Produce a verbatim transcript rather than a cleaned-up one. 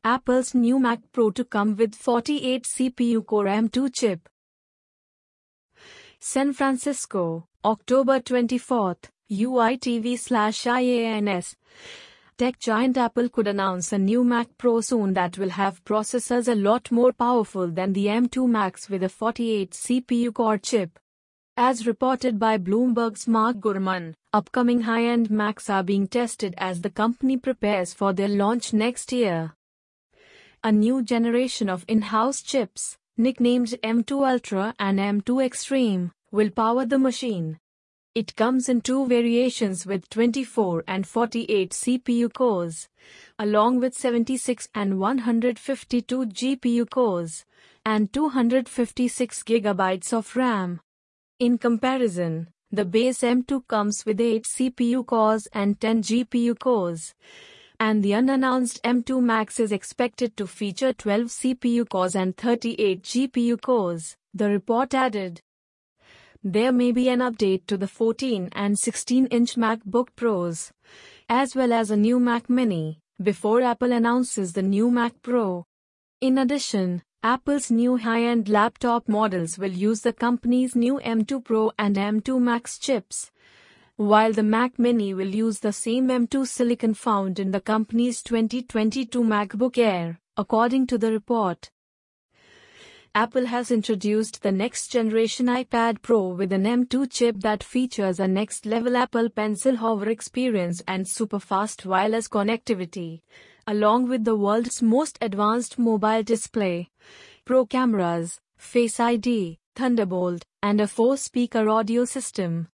Apple's new Mac Pro to come with forty-eight C P U Core M two chip. San Francisco, October twenty-fourth, U I T V slash I A N S. Tech giant Apple could announce a new Mac Pro soon that will have processors a lot more powerful than the M two Max with a forty-eight C P U core chip. As reported by Bloomberg's Mark Gurman, upcoming high-end Macs are being tested as the company prepares for their launch next year. A new generation of in-house chips, nicknamed M two Ultra and M two Extreme, will power the machine. It comes in two variations with twenty-four and forty-eight C P U cores, along with seventy-six and one hundred fifty-two G P U cores, and two hundred fifty-six gigabytes of RAM. In comparison, the base M two comes with eight C P U cores and ten G P U cores, and the unannounced M two Max is expected to feature twelve C P U cores and thirty-eight G P U cores, the report added. There may be an update to the fourteen and sixteen-inch MacBook Pros, as well as a new Mac Mini, before Apple announces the new Mac Pro. In addition, Apple's new high-end laptop models will use the company's new M two Pro and M two Max chips, while the Mac Mini will use the same M two silicon found in the company's twenty twenty-two MacBook Air, according to the report. Apple has introduced the next-generation iPad Pro with an M two chip that features a next-level Apple Pencil hover experience and super-fast wireless connectivity, along with the world's most advanced mobile display, Pro cameras, Face I D, Thunderbolt, and a four-speaker audio system.